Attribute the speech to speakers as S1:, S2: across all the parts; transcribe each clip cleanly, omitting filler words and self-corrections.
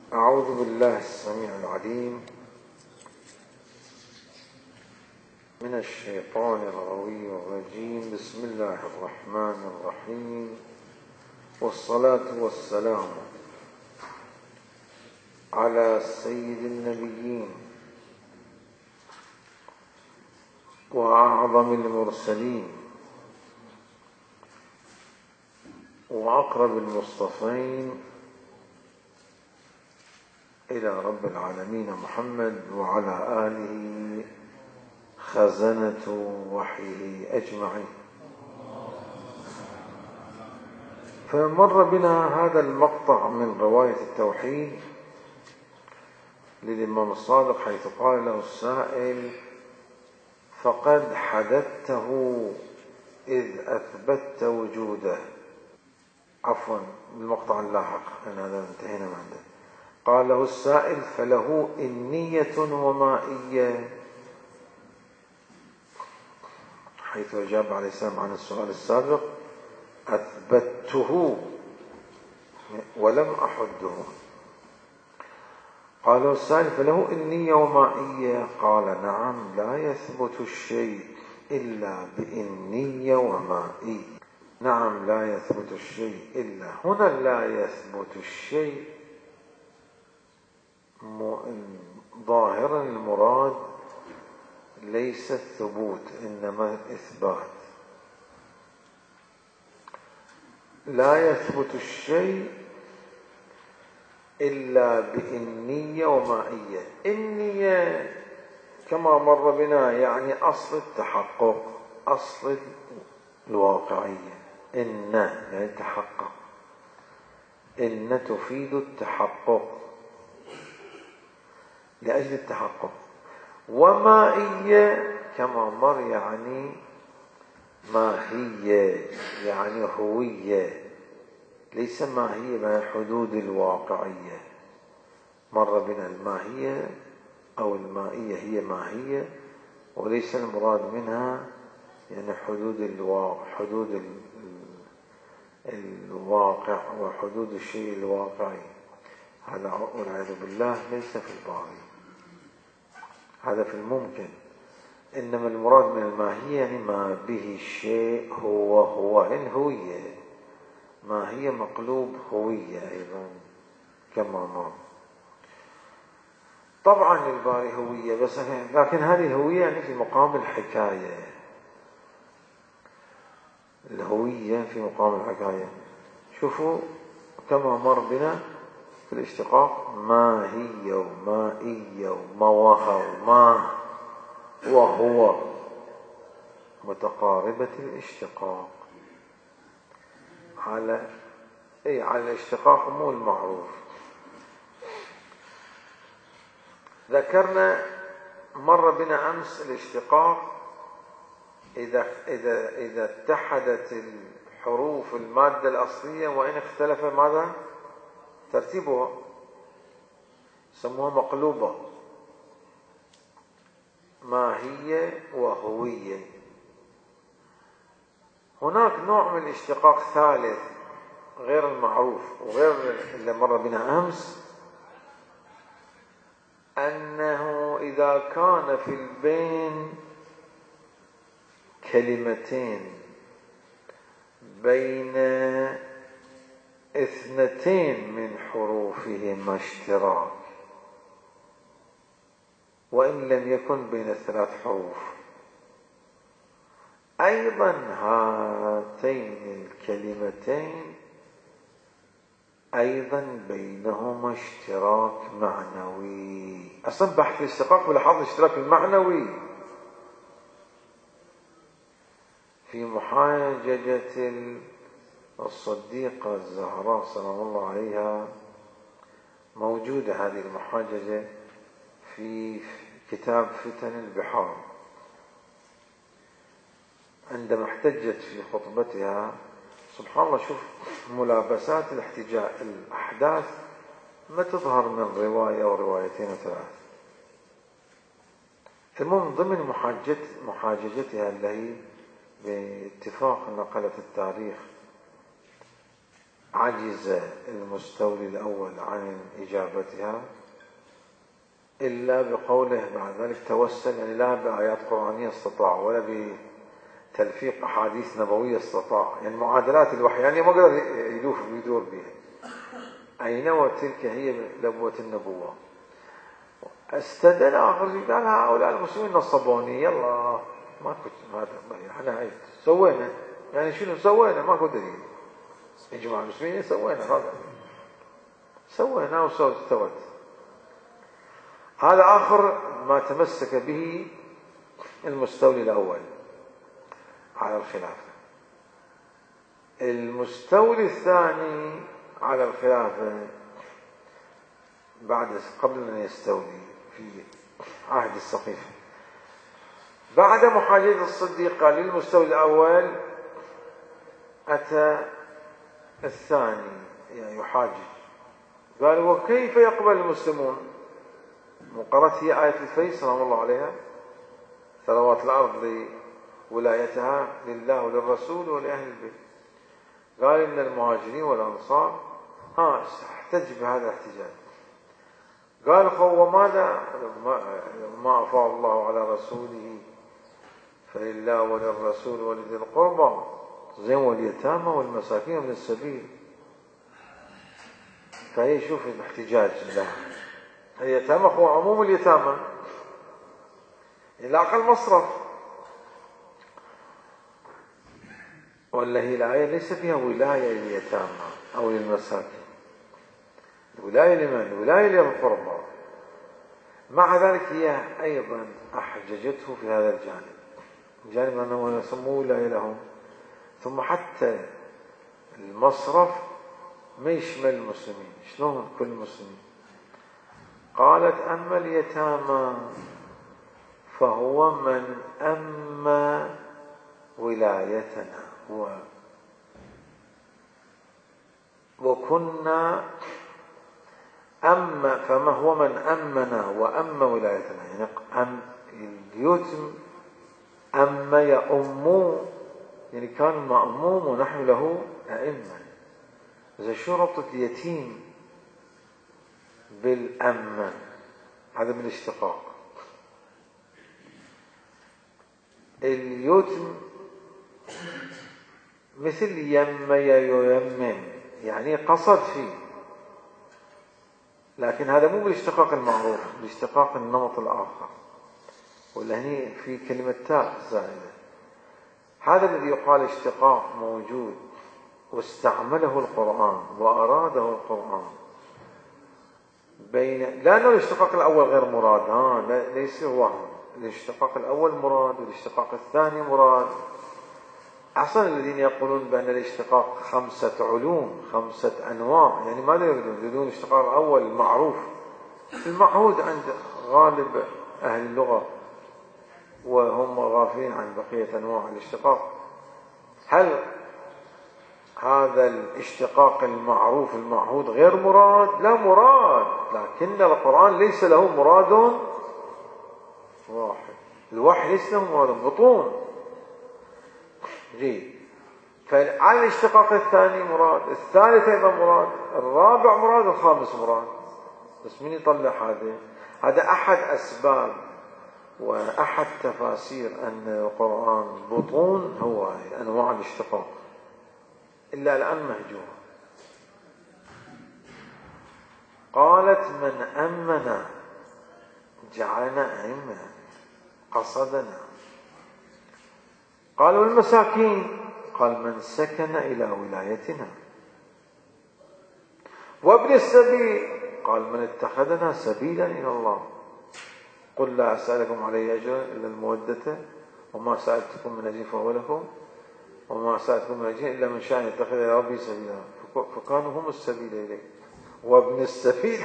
S1: أعوذ بالله السميع العليم من الشيطان الغوي الرجيم. بسم الله الرحمن الرحيم، والصلاة والسلام على سيد النبيين وأعظم المرسلين وأقرب المصطفين إلى رب العالمين محمد وعلى آله خزنة وحيه أجمعين. فمر بنا هذا المقطع من رواية التوحيد للإمام الصادق، حيث قال له السائل: فقد حدثته إذ أثبتت وجوده. عفوا، بالمقطع اللاحق، لأن هذا انتهينا من عنده. قال له السائل: فله إنية ومائية، حيث أجاب عليه السلام عن السؤال السابق: أثبته ولم أحده. قال له السائل: فله إنية ومائية. قال: نعم، لا يثبت الشيء إلا بإنية ومائية. نعم، لا يثبت الشيء إلا. هنا لا يثبت الشيء ظاهرا المراد ليس الثبوت، إنما الإثبات. لا يثبت الشيء إلا بإنية ومائية. إنية كما مر بنا يعني أصل التحقق، أصل الواقعية. إن يعني تحقق، إن تفيد التحقق، لأجل التحقق. ومائية كما مر يعني ماهية، يعني هوية، ليس ماهية من الحدود الواقعية. مر بنا الماهية أو المائية هي ماهية، وليس المراد منها يعني حدود الواقع وحدود الشيء الواقعي. هذا والعياذ بالله ليس في الباري، هذا في الممكن. إنما المراد من الماهية يعني ما به الشيء هو إن هوية، ماهية مقلوب هوية أيضا كما مر. طبعا الباري هوية، بس لكن هذه الهوية يعني في مقام الحكاية. الهوية في مقام الحكاية. شوفوا كما مر بنا في الاشتقاق: ماهية ومائية وموهى وما وهو، متقاربة الاشتقاق على الاشتقاق مو المعروف. ذكرنا مر بنا أمس الاشتقاق إذا اتحدت الحروف المادة الأصلية وإن اختلف ماذا؟ ترتيبها، سموها مقلوبة، ماهية وهوية. هناك نوع من الاشتقاق ثالث غير المعروف وغير اللي مر بنا أمس، أنه إذا كان في البين كلمتين بين اثنتين من حروفهما اشتراك، وإن لم يكن بين 3 حروف، أيضا هاتين الكلمتين أيضا بينهما اشتراك معنوي. أصلا بحث الاشتقاق بلاحظ الاشتراك المعنوي في محاججة الصديقة الزهراء سلام الله عليها. موجودة هذه المحاججة في كتاب فتن البحار، عندما احتجت في خطبتها. سبحان الله، شوف ملابسات الاحتجاج، الأحداث ما تظهر من رواية أو روايتين وثلاث. المهم ضمن محاججتها اللي هي باتفاق نقلت التاريخ عجز المستولي الأول عن إجابتها إلا بقوله بعد ذلك توسل، يعني لا بآيات قرآنية استطاع ولا بتلفيق أحاديث نبوية استطاع، يعني معادلات الوحي يعني ما قدر يلوف ويدور بها. أين وتلك هي لبوة النبوة. استدل آخر قال هؤلاء المسلمين نصبوني، يلا ما كنت احنا هاي سوينا، يعني شنو سوينا؟ ما كنت دليل يا المسلمين سوينا هذا، سوينا واستوت. هذا آخر ما تمسك به المستولي الأول على الخلافة. المستولي الثاني على الخلافة قبل أن يستولي في عهد السقيفة، بعد محاججة الصديق للمستولي الأول أتى الثاني يعني يحاجج، قال وكيف يقبل المسلمون؟ وقرأت هي آية الفيل سلام الله عليها: ثروات الأرض ولايتها لله وللرسول ولأهل البيت. قال إن المهاجرين والأنصار احتج بهذا الاحتجاج. قال وماذا ما أفاء الله على رسوله فلله وللرسول ولذي القربى زين واليتامى والمساكين من السبيل. فهي شوف الاحتجاج لها، اليتامى هو عموم اليتامى إلى أقل مصرف، ولا هي الآية ليس فيها ولاية لليتامى أو للمساكين، ولاية لمن؟ ولاية للقربى. مع ذلك هي أيضا أحججته في هذا الجانب أنه يسموه ولاية لهم، ثم حتى المصرف ما يشمل المسلمين. شلون كل المسلمين؟ قالت أما اليتامى فهو من أما ولايتنا وكنا فما هو من أمنا وأما ولايتنا، يعني اليتم أما يأمو، يعني كان مأموم ونحن له أئمة. إذا شو ربط اليتيم بالأمن؟ هذا من الاشتقاق. اليتم مثل يمم، يعني قصد فيه، لكن هذا مو بالاشتقاق المعروف، بالاشتقاق النمط الآخر، ولا هني في كلمة تاء زائدة. هذا الذي يقال اشتقاق موجود واستعمله القرآن وأراده القرآن لأنه الاشتقاق الأول غير مراد، ليس وهم. الاشتقاق الأول مراد والاشتقاق الثاني مراد. أحسن الذين يقولون بأن الاشتقاق 5 علوم 5 أنواع، يعني ماذا يريدون الاشتقاق الأول المعروف المعهود عند غالب أهل اللغة، وهم غافلين عن بقية أنواع الاشتقاق. هل هذا الاشتقاق المعروف المعهود غير مراد؟ لا مراد، لكن القرآن ليس له مراد واحد، الوحي ليس له مراد بطون. جيد، فعلى الاشتقاق الثاني مراد، الثالث أيضا مراد، الرابع مراد، الخامس مراد. بس من يطلع هذا أحد أسباب وأحد تفاسير أن القرآن بطون هو أنواع الاشتقاق، إلا الآن مهجورة. قالت من أمنا جعلنا أئمة قصدنا. قال والمساكين؟ قال من سكن إلى ولايتنا. وابن السبيل؟ قال من اتخذنا سبيلا إلى الله. قل لا أسألكم عليه أجرا إلا المودة وما سألتكم من أجر فهو لكم وما سألتكم من أجر إلا من شاء يتخذ إلى ربي سبيلا، فكانوا هم السبيل إليه. وابن السبيل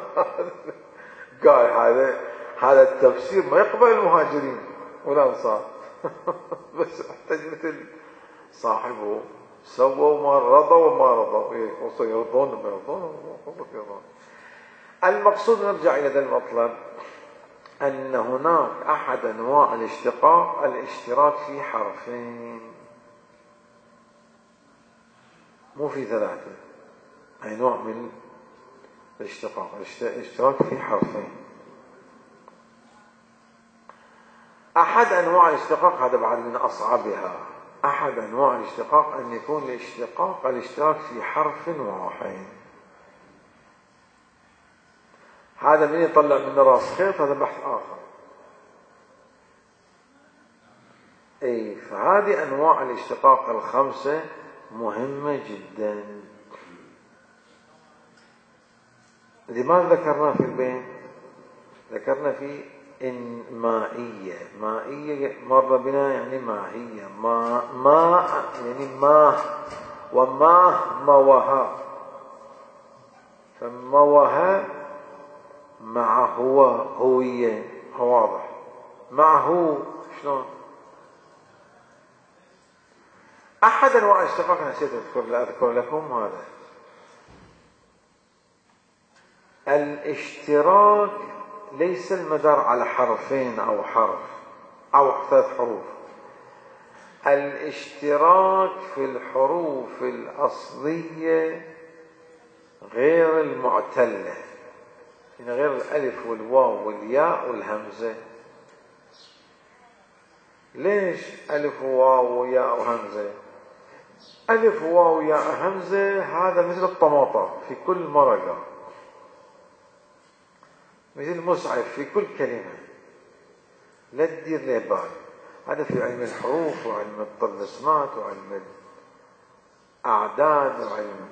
S1: قال هذا التفسير ما يقبل المهاجرين والأنصار بس احتاج مثل صاحبه سووا ما رضوا وما رضوا، وسيرضون ما يرضون. المقصود نرجع إلى هذا المطلب، أن هناك أحد أنواع الاشتقاق الاشتراك في حرفين، مو في 3. أي نوع من الاشتقاق. الاشتراك في حرفين. أحد أنواع الاشتقاق، هذا بعد من أصعبها، أحد أنواع الاشتقاق أن يكون الاشتراك في حرف واحد. هذا من يطلع من راس خيط، هذا بحث آخر. فهذه أنواع الاشتقاق الخمسة مهمة جدا. لماذا ذكرنا في البين؟ ذكرنا في إن مائية. مائية مر بنا يعني ماهية. ماء يعني ماه، وماه موها. فموها مع هوية، واضح. معه شلون؟ أحد أنواع الاشتقاق نسيت أذكر لكم هذا الاشتراك. ليس المدار على حرفين أو حرف أو 3 حروف. الاشتراك في الحروف الأصلية غير المعتلة، يعني غير الألف والواو والياء والهمزة. ليش ألف وواو وياء وهمزة؟ ألف وواو وياء همزة هذا مثل الطماطة في كل مرقة، مثل مصعف في كل كلمة، لا تدير له بال. هذا في علم الحروف وعلم الطلسمات وعلم الأعداد وعلم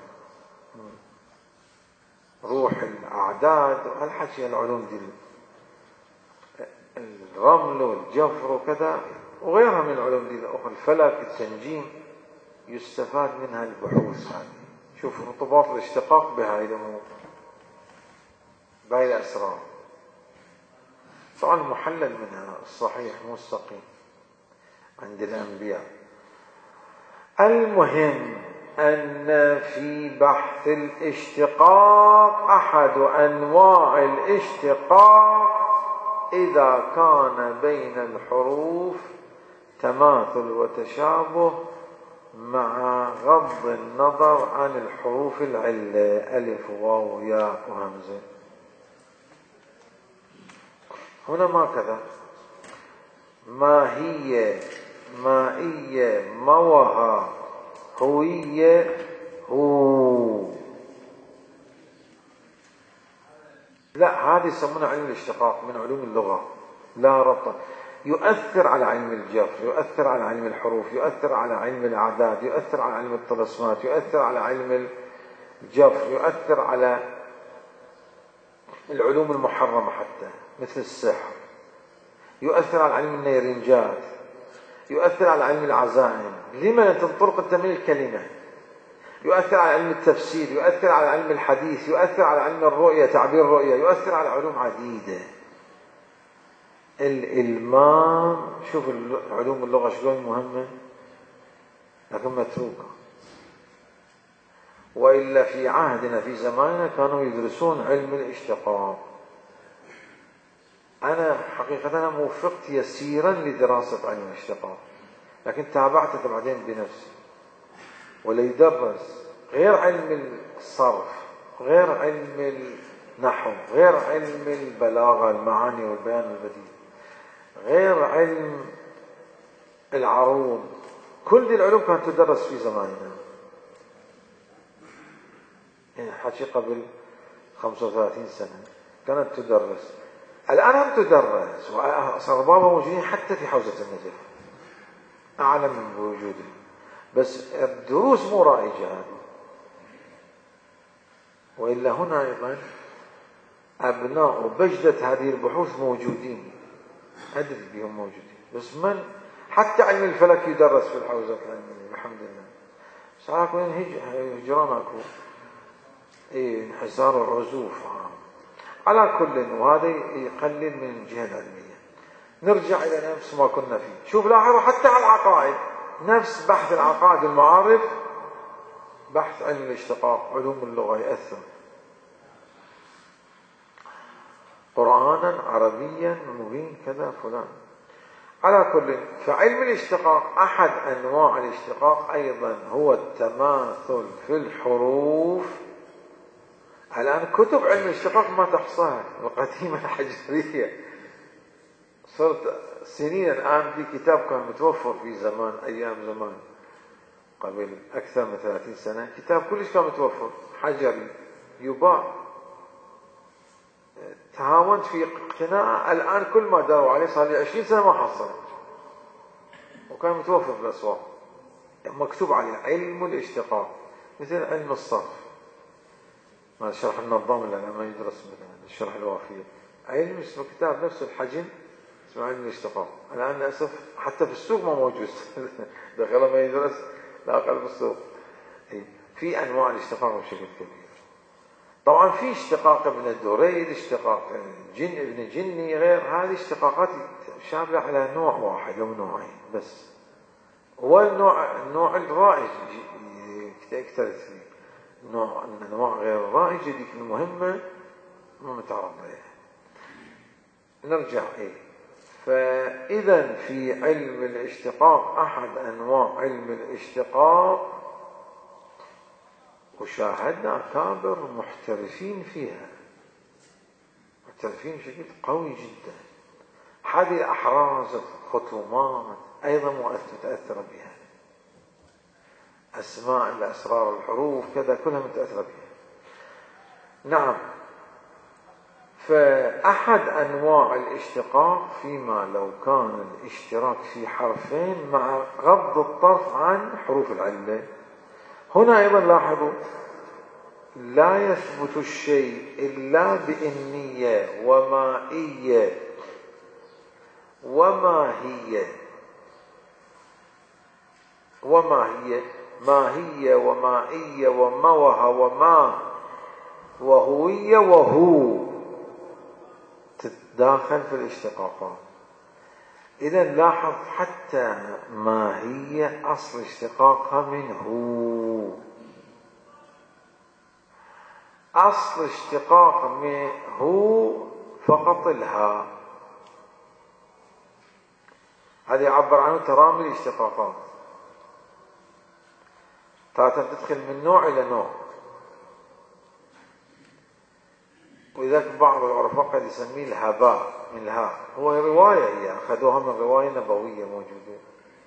S1: روح الأعداد وهالحكي، العلوم دي الرمل والجفر وكذا وغيرها من العلوم دي الأخرى، الفلك، التنجيم، يستفاد منها البحوث هذه. شوف ارتباط الاشتقاق بهاي الأمور، بهاي الأسرار. طبعا محلل منها الصحيح مو السقيم عند الأنبياء. المهم أن في بحث الاشتقاق أحد أنواع الاشتقاق إذا كان بين الحروف تماثل وتشابه مع غض النظر عن الحروف العلة ألف واو ياء وهمزة. هنا ما كذا. ماهية، مائية، موها، هوية، هو. لا، هذه يسمونها علم الاشتقاق من علوم اللغة، لا ربط. يؤثر على علم الجبر، يؤثر على علم الحروف، يؤثر على علم الأعداد، يؤثر على علم الطلسمات، يؤثر على علم الجبر، يؤثر على العلوم المحرمة حتى مثل السحر، يؤثر على علم النيرنجات، يؤثر على علم العزائم. لما تنطلق انت من الكلمة؟ يؤثر على علم التفسير، يؤثر على علم الحديث، يؤثر على علم الرؤية، تعبير الرؤية، يؤثر على علوم عديدة. الإلمام، شوف علوم اللغة شلون مهمة لكن متروكة. وإلا في عهدنا في زماننا كانوا يدرسون علم الاشتقاق. أنا حقيقة أنا موفقت يسيرا لدراسة علم الاشتقاق، لكن تابعته بعدين بنفسي. وليدرس غير علم الصرف، غير علم النحو، غير علم البلاغة المعاني والبيان البديع، غير علم العروض. كل دي العلوم كانت تدرس في زماننا، يعني حكي قبل 35 سنة كانت تدرس. الآن هم تدرس وصار بابا موجودين حتى في حوزة النجف، أعلم من بوجوده، بس الدروس مو رائجة هذه. وإلا هنا أيضا أبناء بجدة هذه البحوث موجودين، أدري بهم موجودين، بس من حتى علم الفلك يدرس في الحوزة العلمية الحمد لله. ساكن هجران أكو انحسار العزوف على كل، وهذا يقلل من الجهة العلمية. نرجع إلى نفس ما كنا فيه. شوف لاحظوا حتى على العقائد، نفس بحث العقائد المعارف، بحث علم الاشتقاق، علوم اللغة يأثر. قرآنا عربيا مبين كذا فلان. على كل، فعلم الاشتقاق أحد أنواع الاشتقاق أيضا هو التماثل في الحروف الآن كتب علم الاشتقاق ما تحصاها، القديمة الحجرية. صرت سنين الآن في كتاب كان متوفر في زمان، أيام زمان قبل أكثر من 30 سنة، كتاب كلش كان متوفر حجري يباع. تهاونت في اقتناعه، الآن كل ما داروا عليه صار لي 20 سنة ما حصلت، وكان متوفر في الأسواق مكتوب عليه علم الاشتقاق، مثل علم الصرف ما شرح النظام اللي أنا ما يدرس مثلا الشرح الوافية، علم اسمه كتاب نفس الحجم اسمه علم الاشتقاق. الآن للأسف حتى في السوق ما موجود دخل ما يدرس لا أقل في السوق. في أنواع الاشتقاق بشكل كبير. طبعا في اشتقاق ابن الدريد، اشتقاق ابن جني، غير هذه اشتقاقات شاملة على نوع واحد أو نوعين بس. هو النوع الرائج اكترث فيه، النوع غير الرائج ديك المهمة ما متعرض لها. نرجع فإذا في علم الاشتقاق أحد أنواع علم الاشتقاق، وشاهدنا أكابر محترفين فيها، محترفين بشكل قوي جدا. هذه الأحراز الخطومات أيضا متأثرة بها، أسماء الأسرار الحروف كذا كلها متأثرة بها. نعم. فأحد أنواع الاشتقاق فيما لو كان الاشتراك في حرفين مع غض الطرف عن حروف العلة. هنا أيضا لاحظوا لا يثبت الشيء إلا بإنية ومائية وماهية. ماهية ومائية وموه وما وهوية وهو تتداخل في الاشتقاقات. إذا لاحظ حتى ماهية أصل اشتقاقها من هو، أصل اشتقاق من هو فقط الهاء، هذا يعبر عنه ترامي الاشتقاقات، تدخل من نوع إلى نوع. ولذلك بعض العرفاء قد يسميه الهباء من الهاء، هو رواية هي أخذوها من رواية نبوية موجودة.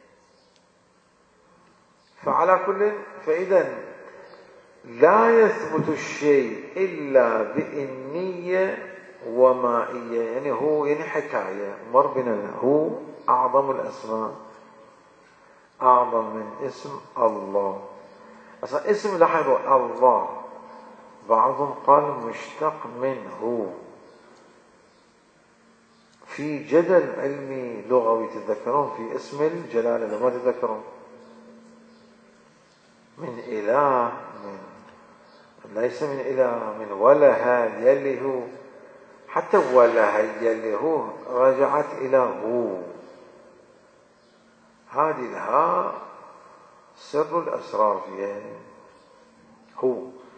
S1: فعلى كل، فإذا لا يثبت الشيء إلا بإنية ومائية، يعني هو يعني حكاية مر بنا، هو أعظم الأسماء، أعظم من اسم الله. أصلا اسم لاحظوا الله بعضهم قال مشتق منه، في جدل علمي لغوي تذكرون في اسم الجلالة لما تذكرون، من إله، من ليس من إله، من وله يلي هو، حتى وله يلي هو رجعت إلى هو. هذه الهاء سر الأسرار فيها هو.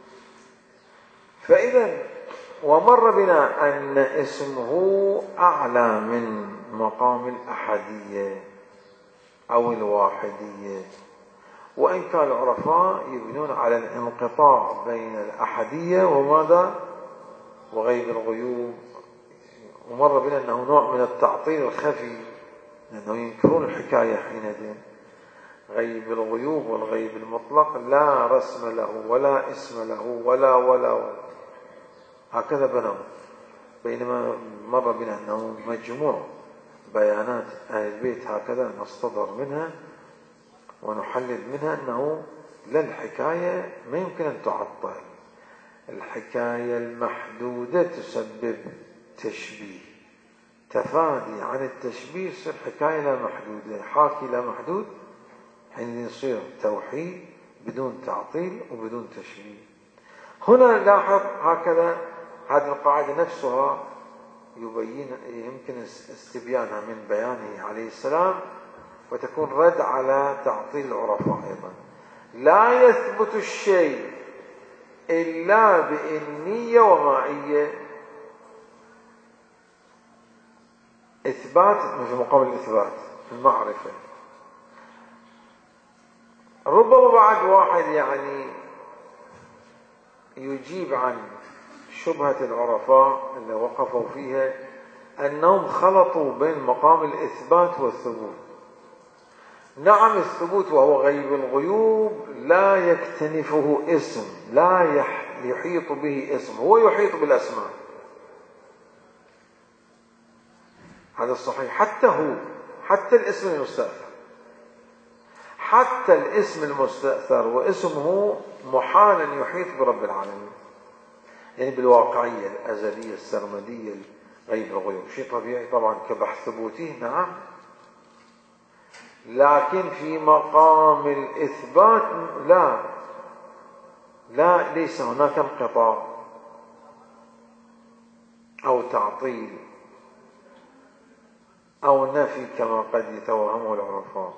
S1: فإذا ومر بنا أن اسمه أعلى من مقام الأحدية أو الواحدية، وإن كان العرفاء يبنون على الانقطاع بين الأحدية وماذا وغيب الغيوب. ومر بنا أنه نوع من التعطيل الخفي، لأنه ينكرون الحكاية حينئذ. غيب الغيوب والغيب المطلق لا رسم له ولا اسم له ولا هكذا بنوا. بينما مر بنا أنه مجموع بيانات أهل البيت هكذا نستظهر منها ونحلل منها أنه لا، الحكاية ما يمكن أن تعطل. الحكاية المحدودة تسبب تشبيه، تفادي عن التشبيه يصير حكاية لا محدودة، حاكي لا محدود، حين يصير توحيد بدون تعطيل وبدون تشبيه. هنا لاحظ هكذا هذه القاعدة نفسها يبين، يمكن استبيانها من بيانه عليه السلام، وتكون رد على تعطيل العرفاء أيضا. لا يثبت الشيء إلا بإنية ومائية. إثبات في مقام الإثبات المعرفة. ربما بعد واحد يعني يجيب عن شبهة العرفاء اللي وقفوا فيها أنهم خلطوا بين مقام الإثبات والثبوت. نعم الثبوت وهو غيب الغيوب لا يكتنفه اسم، لا يحيط به اسم، هو يحيط بالأسماء، هذا الصحيح. حتى الاسم المستأثر، حتى الاسم المستأثر واسمه محال أن يحيط برب العالمين، يعني بالواقعية الأزلية السرمدية غيب الغيوب، شيء طبيعي طبعا كبحث ثبوته، نعم. لكن في مقام الإثبات لا ليس هناك انقطاع أو تعطيل أو نفي كما قد يتوهمه العرفاء.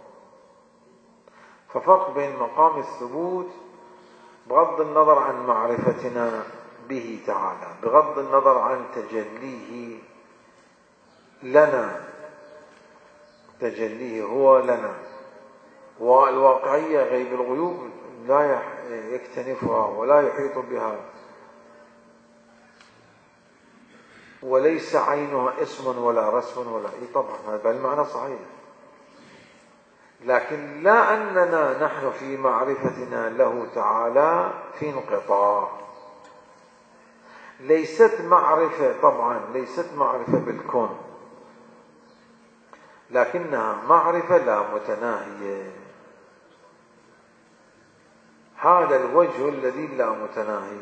S1: ففرق بين مقام الثبوت بغض النظر عن معرفتنا به تعالى، بغض النظر عن تجليه لنا، تجليه هو لنا، والواقعية غيب الغيوب لا يكتنفها ولا يحيط بها، وليس عينها اسم ولا رسم ولا طبعا هذا المعنى صحيح. لكن لا أننا نحن في معرفتنا له تعالى في انقطاع، ليست معرفة طبعا، ليست معرفة بالكون، لكنها معرفة لا متناهية. هذا الوجه الذي لا متناهي،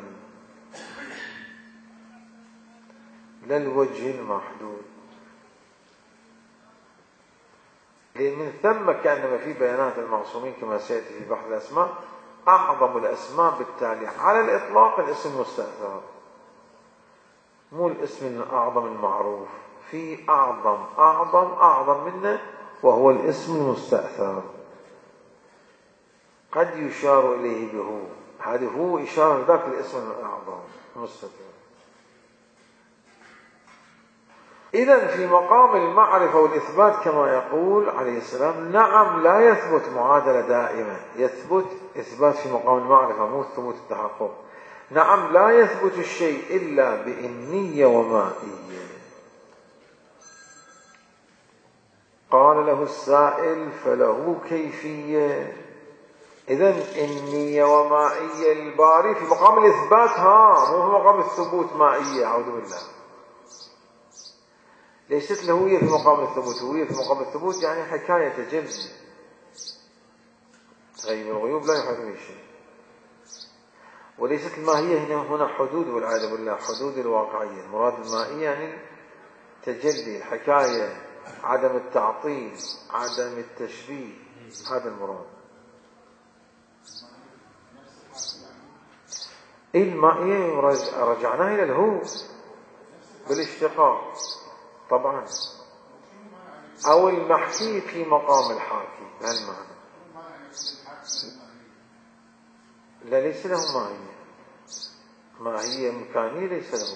S1: لا الوجه المحدود. من ثم كأنما في بيانات المعصومين كما سيأتي في بحث الأسماء أعظم الأسماء بالتالي على الإطلاق الاسم المستأثر، مو الاسم الأعظم المعروف، في أعظم منه وهو الاسم المستأثر، قد يشار إليه به، هذا هو إشارة ذاك الاسم الأعظم المستأثر. إذن في مقام المعرفة والإثبات كما يقول عليه السلام، نعم لا يثبت معادلة دائمة، يثبت إثبات في مقام المعرفة مو ثبوت التحقق. نعم لا يثبت الشيء إلا بإنية ومائية. قال له السائل فله كيفية. إذن إنية ومائية الباري في مقام الإثبات، مو في مقام الثبوت مائية، أعوذ بالله. ليست الهوية في مقام الثبوت، الهوية في مقام الثبوت يعني حكاية تجلي، غيب الغيوب لا يحيط به شيء. وليست الماهية هنا حدود، والعياذ بالله حدود الواقعية. المراد المائية يعني تجلي، الحكاية، عدم التعطيل، عدم التشبيه، هذا المراد. المائية رجعناه إلى الهو بالاشتقاق طبعا، أو المحكي في مقام الحاكي، هالمعنى. لا ليس له ماهية مكانية، ليس له.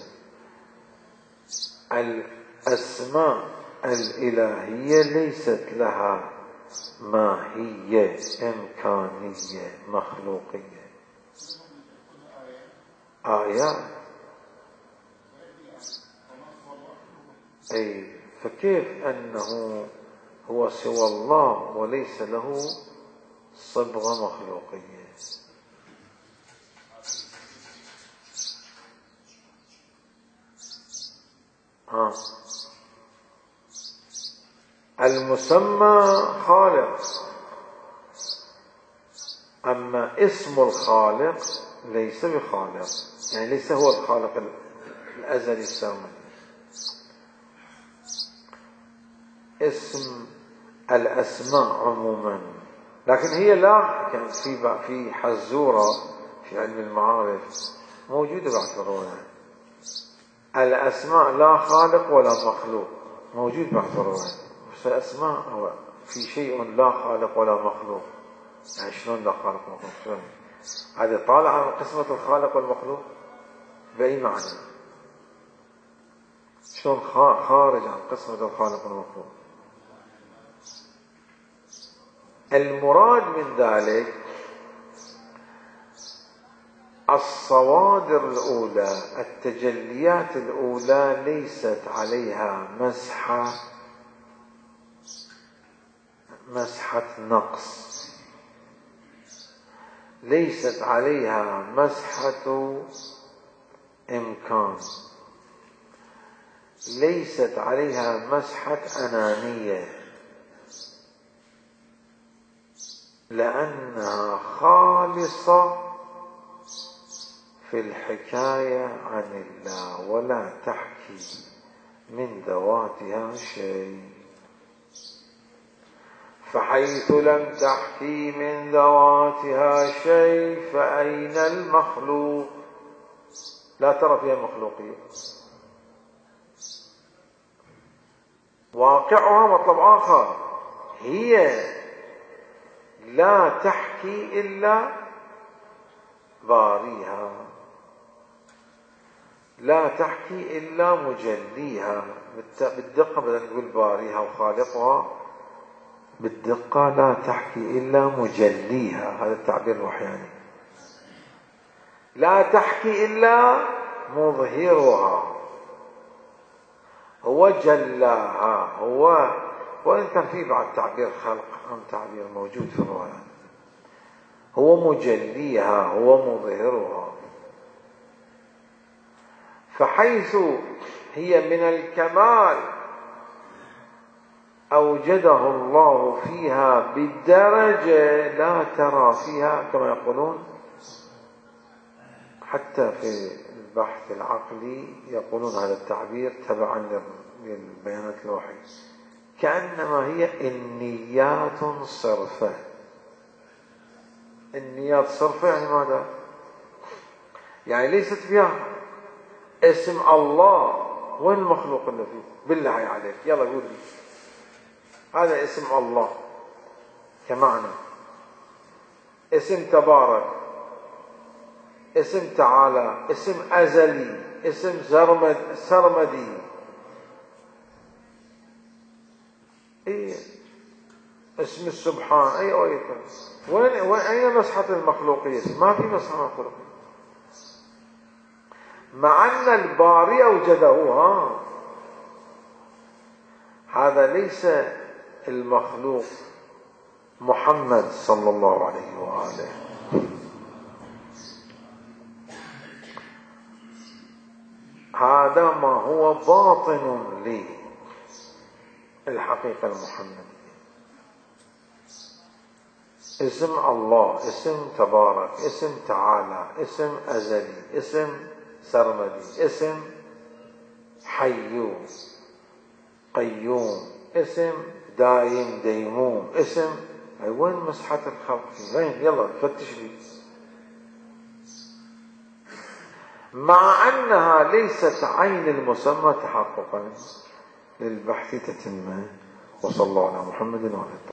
S1: الأسماء الإلهية ليست لها ماهية إمكانية مخلوقية، آيات. أي فكيف أنه هو سوى الله وليس له صبغة مخلوقية؟ المسمى خالق، أما اسم الخالق ليس بخالق، يعني ليس هو الخالق الأزلي السرمدي. اسم الأسماء عموما، لكن هي لا كان في حزورة في علم المعارف موجودة بعد الرواية، الأسماء لا خالق ولا مخلوق، موجود بعد الرواية. بس الأسماء هو في شيء لا خالق ولا مخلوق، يعني شلون لا خالق ومخلوق؟ شلون هذا طالع عن قسمة الخالق والمخلوق؟ بأي معنى؟ شلون خارج عن قسمة الخالق والمخلوق؟ المراد من ذلك الصوادر الأولى، التجليات الأولى ليست عليها مسحة نقص، ليست عليها مسحة إمكان، ليست عليها مسحة أنانية، لأنها خالصة في الحكاية عن الله ولا تحكي من ذواتها شيء. فحيث لم تحكي من ذواتها شيء فأين المخلوق؟ لا ترى فيها مخلوقية. واقعها مطلب آخر، هي لا تحكي إلا باريها، لا تحكي إلا مجليها. بالدقة بدنا نقول باريها وخالقها، بالدقة لا تحكي إلا مجليها، هذا التعبير الوحياني. لا تحكي إلا مظهرها، هو جلاها، هو وإن كان في بعض تعبير خلق عن تعبير موجود في الرواية، هو مجليها، هو مظهرها. فحيث هي من الكمال أوجده الله فيها بالدرجة لا ترى فيها، كما يقولون حتى في البحث العقلي يقولون هذا التعبير تبعا للبيانات الوحي، كأنما هي النيات صرفة. النيات صرفة يعني ماذا؟ يعني ليست فيها اسم الله. وين المخلوق اللي فيه؟ بالله عليك يلا قول لي، هذا اسم الله كمعنى، اسم تبارك، اسم تعالى، اسم أزلي، اسم سرمدي. إيه اسم السبحان. أي وين أين مسحة المخلوقية؟ ما في مسحة مخلوقية، مع أن الباري أوجده. هذا ليس المخلوق محمد صلى الله عليه وآله. هذا ما هو باطن للحقيقة المحمدية. اسم الله، اسم تبارك، اسم تعالى، اسم أزلي، اسم سرمدي، اسم حي قيوم، اسم دايم ديموم، اسم. وين مسحة الخلق؟ وين؟ يلا فتش لي. مع أنها ليست عين المسمى تحققا، للبحث تتمه. وصلى الله على محمد وعلى